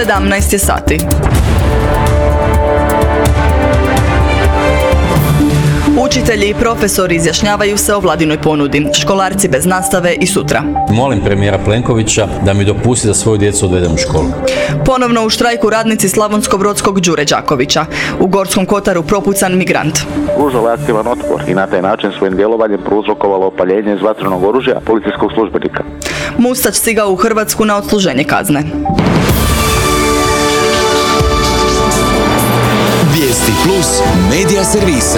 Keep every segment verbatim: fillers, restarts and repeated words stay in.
sedamnaest je sati. Učitelji i profesori izjašnjavaju se o vladinoj ponudi, školarci bez nastave i sutra. Molim premijera Plenkovića da mi dopusti da svoju djecu odvedem u školu. Ponovno u štrajku radnici Slavonsko-brodskog Đure Đakovića. U Gorskom Kotaru propucan migrant. Pružalo je aktivan otpor i na taj način svojim djelovanjem prouzrokovalo opaljenje iz vatrenog oružja policijskog službenika. Mustač stigao u Hrvatsku na odsluženje kazne. Vijesti plus medija servisa.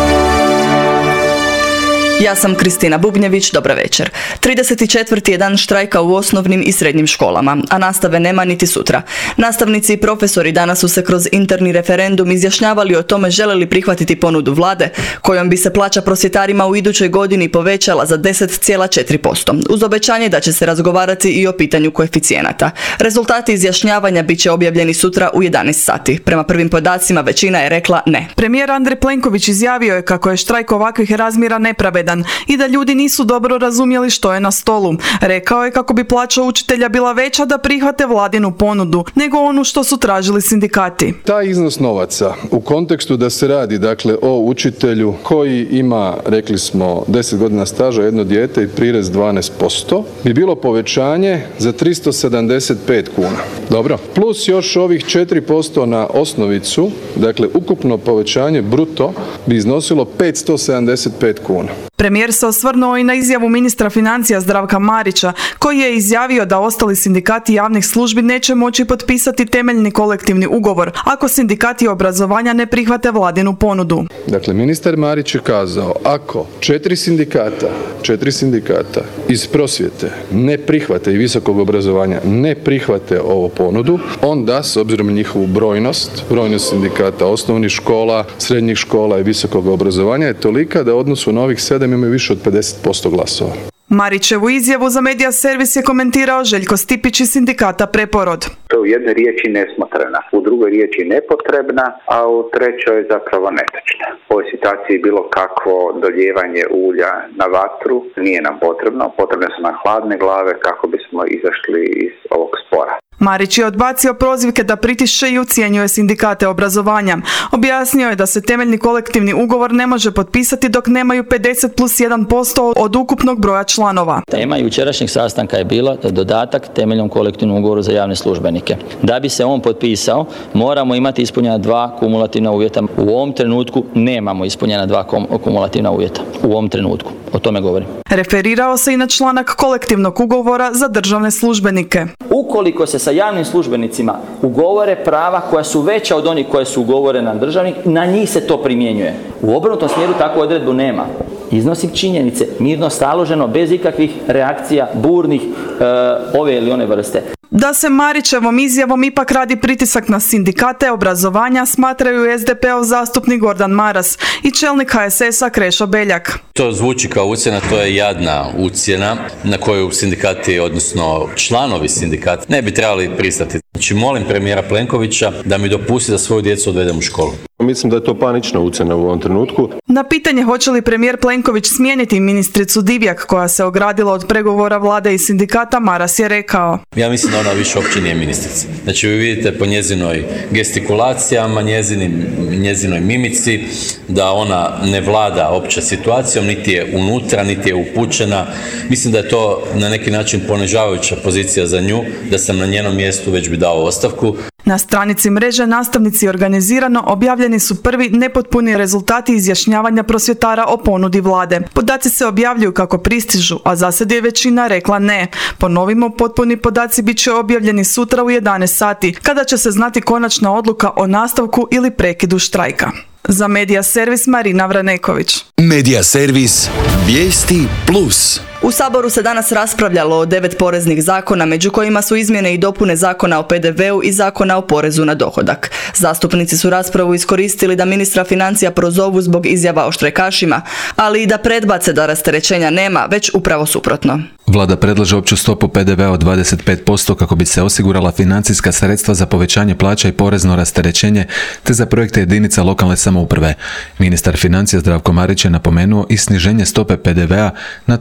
Ja sam Kristina Bubnjević, dobra večer. trideset četvrti je dan štrajka u osnovnim i srednjim školama, a nastave nema niti sutra. Nastavnici i profesori danas su se kroz interni referendum izjašnjavali o tome žele li prihvatiti ponudu vlade, kojom bi se plaća prosvjetarima u idućoj godini povećala za deset zarez četiri posto, uz obećanje da će se razgovarati i o pitanju koeficijenata. Rezultati izjašnjavanja bit će objavljeni sutra u jedanaest sati. Prema prvim podacima većina je rekla ne. Premijer Andrej Plenković izjavio je kako je štrajk ovakvih razmjera nepravedan i da ljudi nisu dobro razumjeli što je na stolu. Rekao je kako bi plaća učitelja bila veća da prihvate vladinu ponudu, nego onu što su tražili sindikati. Taj iznos novaca u kontekstu da se radi dakle o učitelju koji ima, rekli smo, deset godina staža, jedno dijete i prirez dvanaest posto, bi bilo povećanje za tristo sedamdeset pet kuna. Dobro. Plus još ovih četiri posto na osnovicu, dakle ukupno povećanje bruto bi iznosilo petsto sedamdeset pet kuna. Premijer se osvrnuo i na izjavu ministra financija Zdravka Marića, koji je izjavio da ostali sindikati javnih službi neće moći potpisati temeljni kolektivni ugovor ako sindikati obrazovanja ne prihvate vladinu ponudu. Dakle, ministar Marić je kazao, ako četiri sindikata, četiri sindikata iz prosvjete ne prihvate i visokog obrazovanja ne prihvate ovu ponudu, onda, s obzirom na njihovu brojnost, brojnost sindikata osnovnih škola, srednjih škola i visokog obrazovanja je tolika da u odnosu na ovih sedam imaju više od pedeset posto glasova. Marićevu izjavu za Medija servis je komentirao Željko Stipić iz sindikata Preporod. To je u jednoj riječi nesmotrena, u drugoj riječi nepotrebna, a u trećoj zapravo netočna. U ovoj situaciji bilo kakvo doljevanje ulja na vatru nije nam potrebno, potrebne su nam hladne glave kako bismo izašli iz ovog spora. Marić je odbacio prozivke da pritišće i ucjenjuje sindikate obrazovanja. Objasnio je da se temeljni kolektivni ugovor ne može potpisati dok nemaju pedeset plus jedan posto od ukupnog broja članova. Tema jučerašnjeg sastanka je bila dodatak temeljnom kolektivnom ugovoru za javne službenike. Da bi se on potpisao, moramo imati ispunjena dva kumulativna uvjeta. U ovom trenutku nemamo ispunjena dva kumulativna uvjeta. U ovom trenutku. O tome govorim. Referirao se i na članak kolektivnog ugovora za državne službenike. Ukoliko se sa javnim službenicima ugovore prava koja su veća od onih koje su ugovorena na državnih, na njih se to primjenjuje. U obrnutom smjeru takvu odredbu nema. Iznosim činjenice, mirno staloženo, bez ikakvih reakcija, burnih, e, ove ili one vrste. Da se Marićevom izjavom ipak radi pritisak na sindikate obrazovanja, smatraju es de peov zastupnik Gordan Maras i čelnik ha es esa Krešo Beljak. To zvuči kao ucjena, to je jadna ucjena na koju sindikati, odnosno članovi sindikata, ne bi trebali pristati. Znači, molim premijera Plenkovića da mi dopusti da svoju djecu odvedem u školu. Mislim da je to panična ucjena u ovom trenutku. Na pitanje hoće li premijer Plenković smijeniti ministricu Divjak, koja se ogradila od pregovora vlade i sindikata, Maras je rekao. Ja mislim da ona više uopće nije ministrica. Znači, vi vidite po njezinoj gestikulacijama, njezinim, njezinoj mimici, da ona ne vlada opće situacijom, niti je unutra, niti je upućena. Mislim da je to na neki način ponižavajuća pozicija za nju, da sam na njenom mjestu već bi dao ostavku. Na stranici mreže Nastavnici organizirano objavljeni su prvi nepotpuni rezultati izjašnjavanja prosvjetara o ponudi vlade. Podaci se objavljuju kako pristižu, a zasad je većina rekla ne. Ponovimo, potpuni podaci bit će objavljeni sutra u jedanaest sati, kada će se znati konačna odluka o nastavku ili prekidu štrajka. Za Medija servis Marina Vraneković. Medija servis Vijesti plus. U Saboru se danas raspravljalo o devet poreznih zakona, među kojima su izmjene i dopune Zakona o pe de veu i Zakona o porezu na dohodak. Zastupnici su raspravu iskoristili da ministra financija prozovu zbog izjava o štrajkašima, ali i da predbace da rasterećenja nema, već upravo suprotno. Vlada predlaže opću stopu pe de vea od dvadeset pet posto kako bi se osigurala financijska sredstva za povećanje plaća i porezno rasterećenje te za projekte jedinica lokalne samouprave. Ministar financija Zdravko Marić je napomenuo i sniženje stope pe de vea na trinaest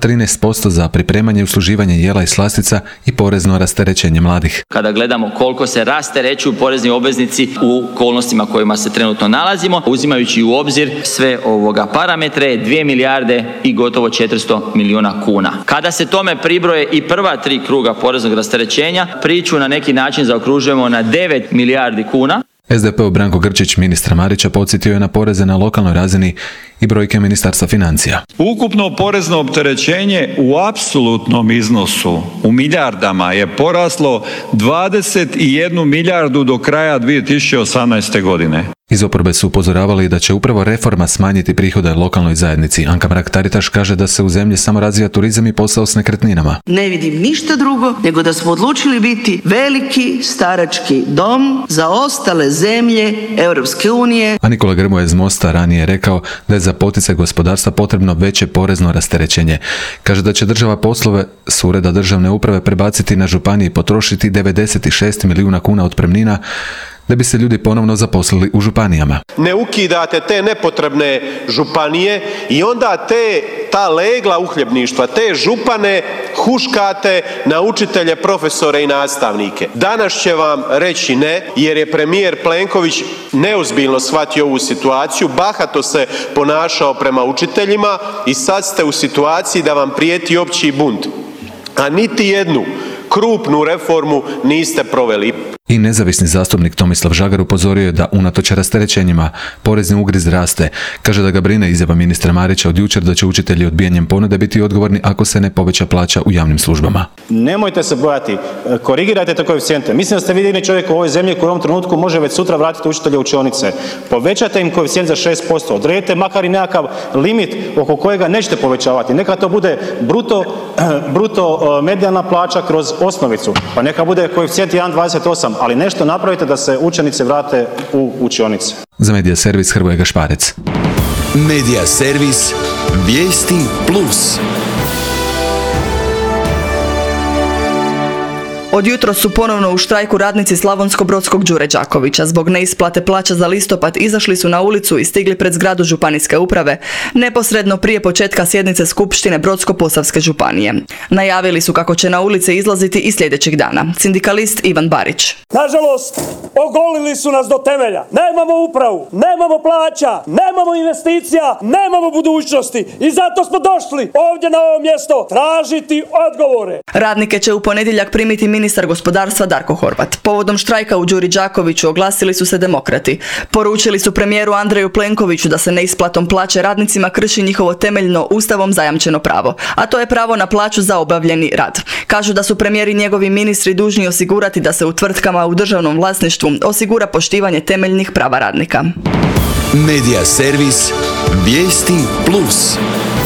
posto za pripremanje i usluživanje jela i slastica i porezno rasterećenje mladih. Kada gledamo koliko se rasterećuju porezni obveznici u okolnostima kojima se trenutno nalazimo, uzimajući u obzir sve ovoga parametre, dvije milijarde i gotovo četiristo milijuna kuna. Kada se tome pribroje i prva tri kruga poreznog rasterećenja, priču na neki način zaokružujemo na devet milijardi kuna. S D P-ov Branko Grčić ministra Marića podsjetio je na poreze na lokalnoj razini i brojke Ministarstva financija. Ukupno porezno opterećenje u apsolutnom iznosu u milijardama je poraslo dvadeset jednu milijardu do kraja dvije tisuće osamnaeste. godine. Iz oporbe su upozoravali da će upravo reforma smanjiti prihode lokalnoj zajednici. Anka Mrak-Taritaš kaže da se u zemlji samo razvija turizam i posao s nekretninama. Ne vidim ništa drugo nego da smo odlučili biti veliki starački dom za ostale zemlje Europske unije. A Nikola Grmoja iz Mosta ranije je rekao da je za poticaj gospodarstva potrebno veće porezno rasterećenje. Kaže da će država poslove s ureda državne uprave prebaciti na županije i potrošiti devedeset šest milijuna kuna otpremnina da bi se ljudi ponovno zaposlili u županijama. Ne ukidate te nepotrebne županije i onda te, ta legla uhljebništva, te župane huškate na učitelje, profesore i nastavnike. Danas će vam reći ne, jer je premijer Plenković neozbiljno shvatio ovu situaciju, bahato se ponašao prema učiteljima i sad ste u situaciji da vam prijeti opći bunt. A niti jednu krupnu reformu niste proveli. I nezavisni zastupnik Tomislav Žagar upozorio je da unatoč rasterećenjima porezni ugriz raste. Kaže da ga brine izjava ministra Marića od jučer da će učitelji odbijanjem ponude biti odgovorni ako se ne poveća plaća u javnim službama. Nemojte se bojati, korigirajte te koeficijente. Mislim da ste vidjeli čovjek u ovoj zemlji koji u ovom trenutku može već sutra vratiti učitelje u učionice. Povećajte im koeficijent za šest posto, odredite makar i nekakav limit oko kojega nećete povećavati. Neka to bude bruto, bruto medijalna plaća kroz osnovicu, pa neka bude koeficijent jedan zarez dvadeset osam, ali nešto napravite da se učenici vrate u učionice. Za Medija servis Hrvoje Gašparec. Medija servis Vijesti Plus. Od jutros su ponovno u štrajku radnici Slavonsko-brodskog Đure Đakovića. Zbog neisplate plaća za listopad izašli su na ulicu i stigli pred zgradu županijske uprave, neposredno prije početka sjednice Skupštine Brodsko-posavske županije. Najavili su kako će na ulice izlaziti i sljedećeg dana. Sindikalist Ivan Barić. Nažalost, ogolili su nas do temelja. Nemamo upravu, nemamo plaća, nemamo investicija, nemamo budućnosti i zato smo došli ovdje na ovo mjesto tražiti odgovore. Radnike će u ponedjeljak primiti ministar gospodarstva Darko Horvat. Povodom štrajka u Đuri Đakoviću oglasili su se demokrati. Poručili su premijeru Andreju Plenkoviću da se neisplatom plaće radnicima krši njihovo temeljno ustavom zajamčeno pravo, a to je pravo na plaću za obavljeni rad. Kažu da su premijer i njegovi ministri dužni osigurati da se u tvrtkama u državnom vlasništvu osigura poštivanje temeljnih prava radnika. Medija servis Vijesti Plus.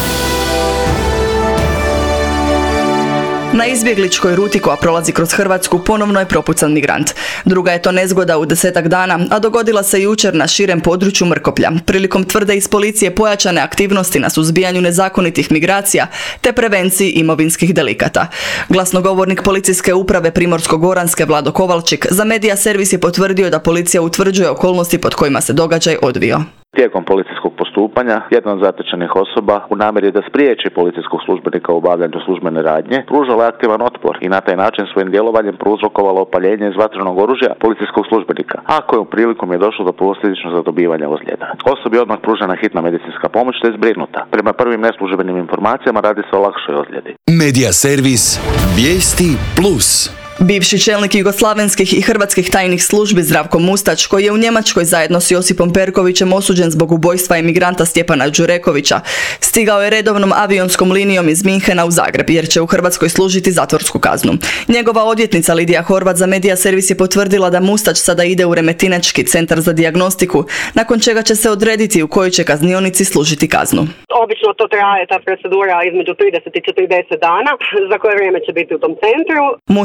Na izbjegličkoj ruti koja prolazi kroz Hrvatsku ponovno je propucan migrant. Druga je to nezgoda u desetak dana, a dogodila se jučer na širem području Mrkoplja. Prilikom tvrde iz policije pojačane aktivnosti na suzbijanju nezakonitih migracija te prevenciji imovinskih delikata. Glasnogovornik policijske uprave Primorsko-goranske Vlado Kovalčik za Medija servis je potvrdio da policija utvrđuje okolnosti pod kojima se događaj odvio. Tijekom policijskog postupanja, jedna od zatečenih osoba u namjeri da spriječi policijskog službenika u obavljanju službene radnje, pružala je aktivan otpor i na taj način svojim djelovanjem prouzrokovala opaljenje iz vatrenog oružja policijskog službenika, a kojom prilikom je došlo do posljedično zadobivanja ozljeda. Osobi je odmah pružena hitna medicinska pomoć te je zbrinuta. Prema prvim neslužbenim informacijama radi se o lakšoj ozljedi. Medija servis Vijesti Plus. Bivši čelnik jugoslavenskih i hrvatskih tajnih službi Zdravko Mustać, koji je u Njemačkoj zajedno s Josipom Perkovićem osuđen zbog ubojstva emigranta Stjepana Đurekovića, stigao je redovnom avionskom linijom iz Minhena u Zagreb, jer će u Hrvatskoj služiti zatvorsku kaznu. Njegova odvjetnica Lidija Horvat za Medija servis je potvrdila da Mustać sada ide u Remetinečki centar za dijagnostiku, nakon čega će se odrediti u kojoj će kaznionici služiti kaznu. Obično to traje, ta procedura, između trideset i četrdeset dana, za koje vrijeme će biti u tom centru. Mustać je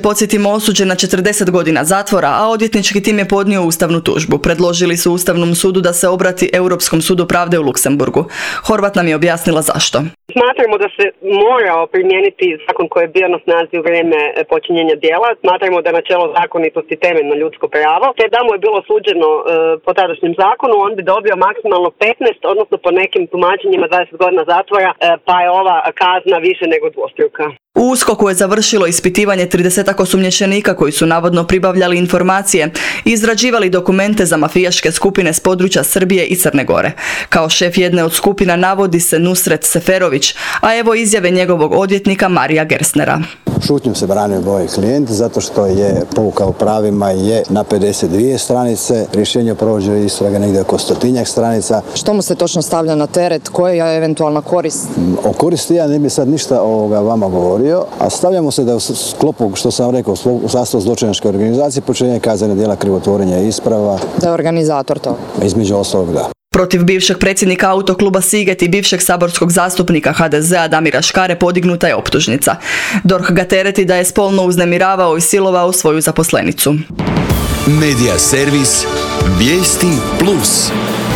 podsjetimo, osuđen na četrdeset godina zatvora, a odvjetnički tim je podnio ustavnu tužbu. Predložili su Ustavnom sudu da se obrati Europskom sudu pravde u Luksemburgu. Horvat nam je objasnila zašto. Smatramo da se morao primijeniti zakon koji je bio na snazi u vrijeme počinjenja djela. Smatramo da je načelo zakonitosti temeljno ljudsko pravo, te da mu je bilo suđeno e, po tadašnjem zakonu, on bi dobio maksimalno petnaest, odnosno po nekim tumačenjima dvadeset godina zatvora, e, pa je ova kazna više nego dvostruka. U USKOK-u je završilo ispitivanje tridesetak osumnjičenika koji su navodno pribavljali informacije i izrađivali dokumente za mafijaške skupine s područja Srbije i Crne Gore. Kao šef jedne od skupina navodi se Nusret Seferović, a evo izjave njegovog odvjetnika Marija Gersnera. Šutnjom se branio moj klijent zato što je pouka o pravima je na pedeset dvije stranice, rješenje o provođenju istrage negdje oko stotinjak stranica. Što mu se točno stavlja na teret? Koja je eventualna korist? O koristi ja ne bi sad ništa ovoga vama govorio, a stavljamo se da u sklopu, što sam rekao, u sastavu zločinačke organizacije počinjenje kaznena djela krivotvorenja isprava. Da je organizator to? Između ostalog da. Protiv bivšeg predsjednika autokluba Siget i bivšeg saborskog zastupnika ha de zea Damira Škare podignuta je optužnica. D O R H ga tereti da je spolno uznemiravao i silovao svoju zaposlenicu. Medija servis Vijesti plus.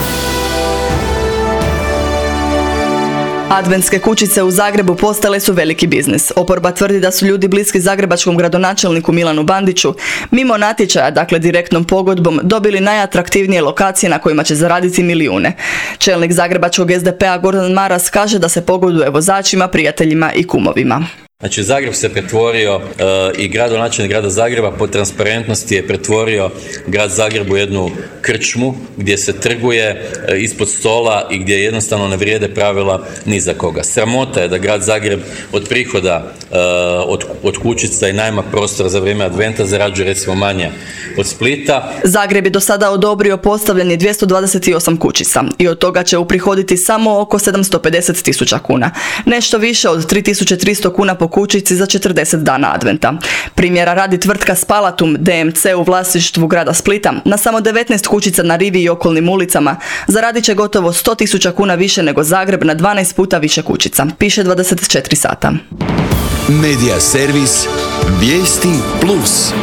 Adventske kućice u Zagrebu postale su veliki biznis. Oporba tvrdi da su ljudi bliski zagrebačkom gradonačelniku Milanu Bandiću mimo natječaja, dakle direktnom pogodbom, dobili najatraktivnije lokacije na kojima će zaraditi milijune. Čelnik zagrebačkog es de pea Gordan Maras kaže da se pogoduje vozačima, prijateljima i kumovima. Znači, Zagreb se pretvorio e, i gradonačelnik grada Zagreba po transparentnosti je pretvorio grad Zagreb u jednu krčmu gdje se trguje e, ispod stola i gdje jednostavno ne vrijede pravila ni za koga. Sramota je da grad Zagreb od prihoda e, od, od kućica i najma prostora za vrijeme adventa zarađuje recimo manje od Splita. Zagreb je do sada odobrio postavljanje dvjesto dvadeset osam kućica i od toga će uprihoditi samo oko sedamsto pedeset tisuća kuna. Nešto više od tri tisuće tristo kuna po kućici za četrdeset dana adventa. Primjera radi tvrtka Spalatum de em ce u vlasništvu grada Splita na samo devetnaest kućica na rivi i okolnim ulicama zaradit će gotovo sto tisuća kuna više nego Zagreb na dvanaest puta više kućica, piše dvadeset četiri sata. Medija servis Vijesti plus.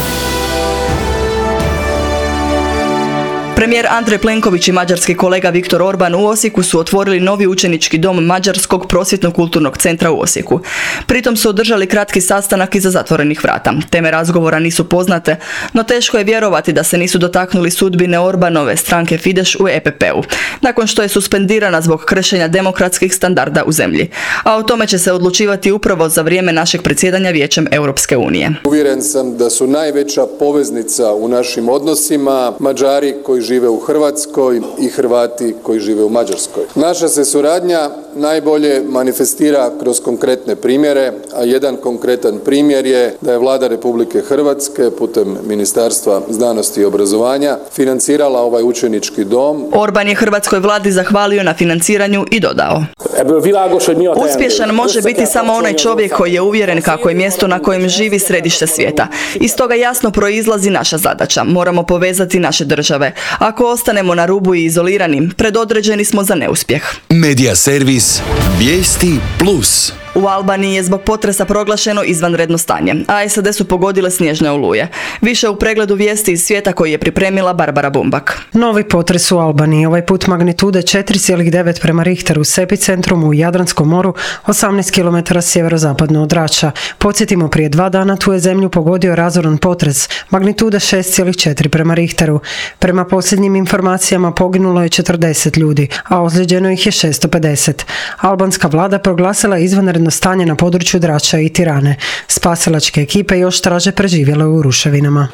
Premijer Andrej Plenković i mađarski kolega Viktor Orban u Osijeku su otvorili novi učenički dom Mađarskog prosvjetno-kulturnog centra u Osijeku. Pritom su održali kratki sastanak iza zatvorenih vrata. Teme razgovora nisu poznate, no teško je vjerovati da se nisu dotaknuli sudbine Orbanove stranke Fidesz u e pe pe u, nakon što je suspendirana zbog kršenja demokratskih standarda u zemlji. A o tome će se odlučivati upravo za vrijeme našeg predsjedanja Vijećem Europske unije. Uvjeren sam da su najveća poveznica u našim odnosima Mađari koji žive u Hrvatskoj i Hrvati koji žive u Mađarskoj. Naša se suradnja najbolje manifestira kroz konkretne primjere, a jedan konkretan primjer je da je Vlada Republike Hrvatske putem Ministarstva znanosti i obrazovanja financirala ovaj učenički dom. Orban je hrvatskoj vladi zahvalio na financiranju i dodao: uspješan može biti samo onaj čovjek koji je uvjeren kako je mjesto na kojem živi središte svijeta. Iz toga jasno proizlazi naša zadaća. Moramo povezati naše države. Ako ostanemo na rubu i izolirani, predodređeni smo za neuspjeh. Medija servis Vijesti plus. U Albaniji je zbog potresa proglašeno izvanredno stanje, a es a de su pogodile snježne oluje. Više u pregledu vijesti iz svijeta koji je pripremila Barbara Bumbak. Novi potres u Albaniji, ovaj put magnitude četiri zarez devet prema Richteru s epicentrom u Jadranskom moru, osamnaest kilometara sjeverozapadno od Rača. Podsjetimo, prije dva dana tu je zemlju pogodio razoran potres, magnitude šest zarez četiri prema Richteru. Prema posljednjim informacijama poginulo je četrdeset ljudi, a ozlijeđeno ih je šesto pedeset. Albanska vlada proglasila izvanredno stanje na području Drača i Tirane. Spasilačke ekipe još traže preživjele u ruševinama.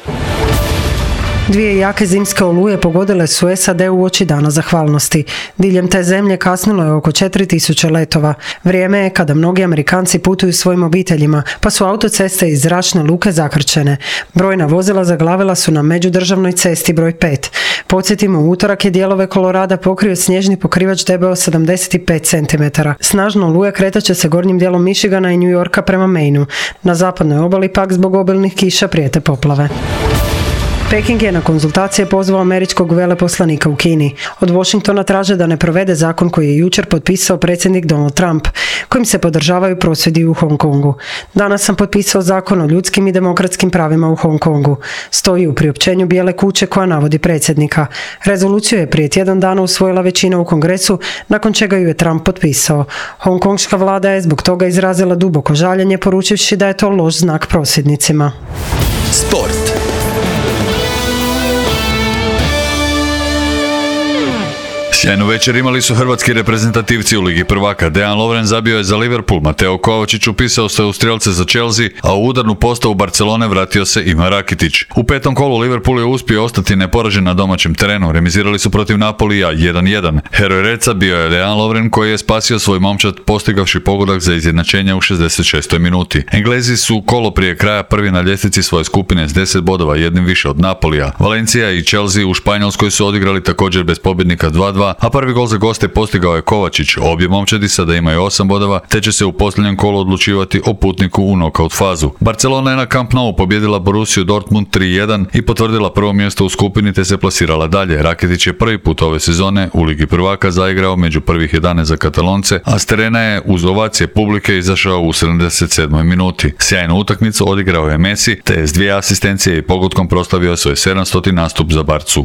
Dvije jake zimske oluje pogodile su es a de uoči Dana zahvalnosti. Diljem te zemlje kasnilo je oko četiri tisuće letova. Vrijeme je kada mnogi Amerikanci putuju svojim obiteljima, pa su autoceste i zračne luke zakrčene. Brojna vozila zaglavila su na međudržavnoj cesti broj pet. Podsjetimo, u utorak je dijelove Kolorada pokrio snježni pokrivač debeo sedamdeset pet centimetara. Snažno oluje kretat će se gornjim dijelom Michigana i New Yorka prema Mainu. Na zapadnoj obali pak zbog obilnih kiša prijete poplave. Peking je na konzultacije pozvao američkog veleposlanika u Kini. Od Washingtona traže da ne provede zakon koji je jučer potpisao predsjednik Donald Trump, kojim se podržavaju prosvjedi u Hong Kongu. Danas sam potpisao zakon o ljudskim i demokratskim pravima u Hong Kongu. Stoji u priopćenju Bijele kuće koja navodi predsjednika. Rezoluciju je prije tjedan dana usvojila većina u Kongresu, nakon čega ju je Trump potpisao. Hongkongška vlada je zbog toga izrazila duboko žaljenje, poručivši da je to loš znak prosvjednicima. Sport. Sjajnu večer imali su hrvatski reprezentativci u Ligi prvaka. Dejan Lovren zabio je za Liverpool, Mateo Kovačić upisao se u strelce za Chelsea, a u udarnu postavu Barcelone vratio se Ima Rakitić. U petom kolu Liverpool je uspio ostati neporažen na domaćem terenu. Remizirali su protiv Napolija jedan jedan. Heroj Reca bio je Dejan Lovren koji je spasio svoj momčad postigavši pogodak za izjednačenje u šezdeset šestoj minuti. Englezi su kolo prije kraja prvi na ljestvici svoje skupine s deset bodova, jednim više od Napolija. Valencia i Chelsea u Španjolskoj su odigrali također bez pobjednika dva dva, a prvi gol za goste postigao je Kovačić. Obje momčadi sada imaju osam bodova, te će se u posljednjem kolu odlučivati o putniku u nokaut fazu. Barcelona je na Camp Nou pobjedila Borussiju Dortmund tri jedan i potvrdila prvo mjesto u skupini te se plasirala dalje. Rakitić je prvi put ove sezone u Ligi prvaka zaigrao među prvih jedanaest za Katalonce, a s terena je uz ovacije publike izašao u sedamdeset sedmoj minuti. Sjajnu utakmicu odigrao je Messi, te je s dvije asistencije i pogodkom proslavio svoj sedamstoti nastup za Barcu.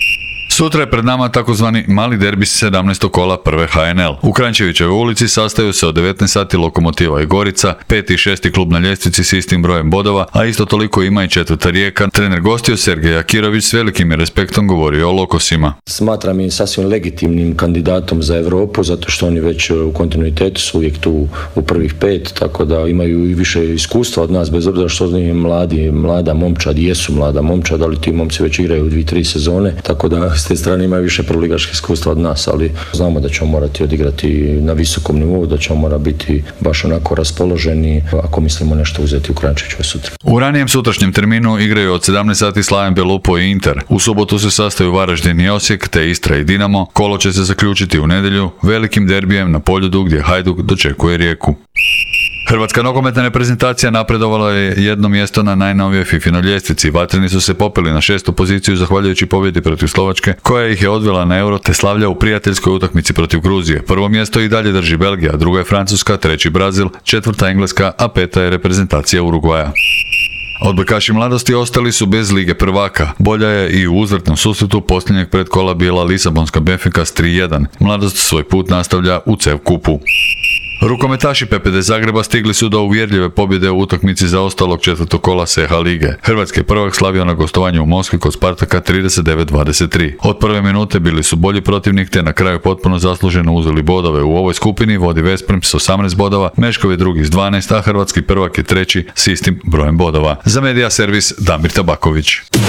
Sutra je pred nama takozvani mali derbi sedamnaestog kola prve H N L. U Kranjčevićevoj ulici sastaju se od devetnaest sati Lokomotiva i Gorica, peti i šesti klub na ljestvici s istim brojem bodova, a isto toliko ima i četvrta Rijeka. Trener gostiju Sergej Akirović s velikim je respektom govorio o Lokosima. Smatram ih sasvim legitimnim kandidatom za Europu, zato što oni već u kontinuitetu su uvijek tu u prvih pet, tako da imaju i više iskustva od nas, bez obzira što oni mladi, mlada momčad, jesu mlada momčad, ali ti momci već igraju dvije, tri sezone, tako da s te strane imaju više prvoligaških iskustva od nas, ali znamo da ćemo morati odigrati na visokom nivou, da ćemo morati biti baš onako raspoloženi ako mislimo nešto uzeti u Kranjčevićevoj sutra. U ranijem sutrašnjem terminu igraju od sedamnaest sati Slaven Belupo i Inter. U subotu se sastaju Varaždin i Osijek, te Istra i Dinamo. Kolo će se zaključiti u nedjelju velikim derbijem na Poljudu gdje Hajduk dočekuje Rijeku. Hrvatska nogometna reprezentacija napredovala je jedno mjesto na najnovijoj fifinoj ljestvici. Vatreni su se popeli na šestu poziciju zahvaljujući pobjedi protiv Slovačke, koja ih je odvela na Euro te slavlja u prijateljskoj utakmici protiv Gruzije. Prvo mjesto i dalje drži Belgija, druga je Francuska, treći Brazil, četvrta Engleska, a peta je reprezentacija Urugvaja. Odbojkaši mladosti ostali su bez Lige prvaka. Bolja je i u uzvratnom susretu posljednjeg predkola bila Lisabonska Benfica s tri jedan. Mladost svoj put nastavlja u C E V kupu. Rukometaši P P D Zagreba stigli su do uvjerljive pobjede u utakmici za ostalog četvrtog kola S H lige. Hrvatski je prvak slavio na gostovanju u Moskvi kod Spartaka trideset devet dvadeset tri. Od prve minute bili su bolji protivnik te na kraju potpuno zasluženo uzeli bodove. U ovoj skupini vodi Vesprem s osamnaest bodova, Meškov je drugi s dvanaest, a hrvatski prvak je treći s istim brojem bodova. Za Medija servis Damir Tabaković.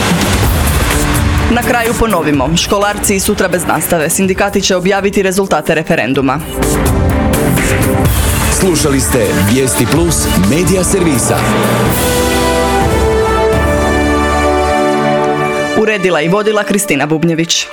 Na kraju ponovimo, školarci sutra bez nastave. Sindikati će objaviti rezultate referenduma. Slušali ste Vijesti Plus Medija servisa. Uredila i vodila Kristina Bubnjević.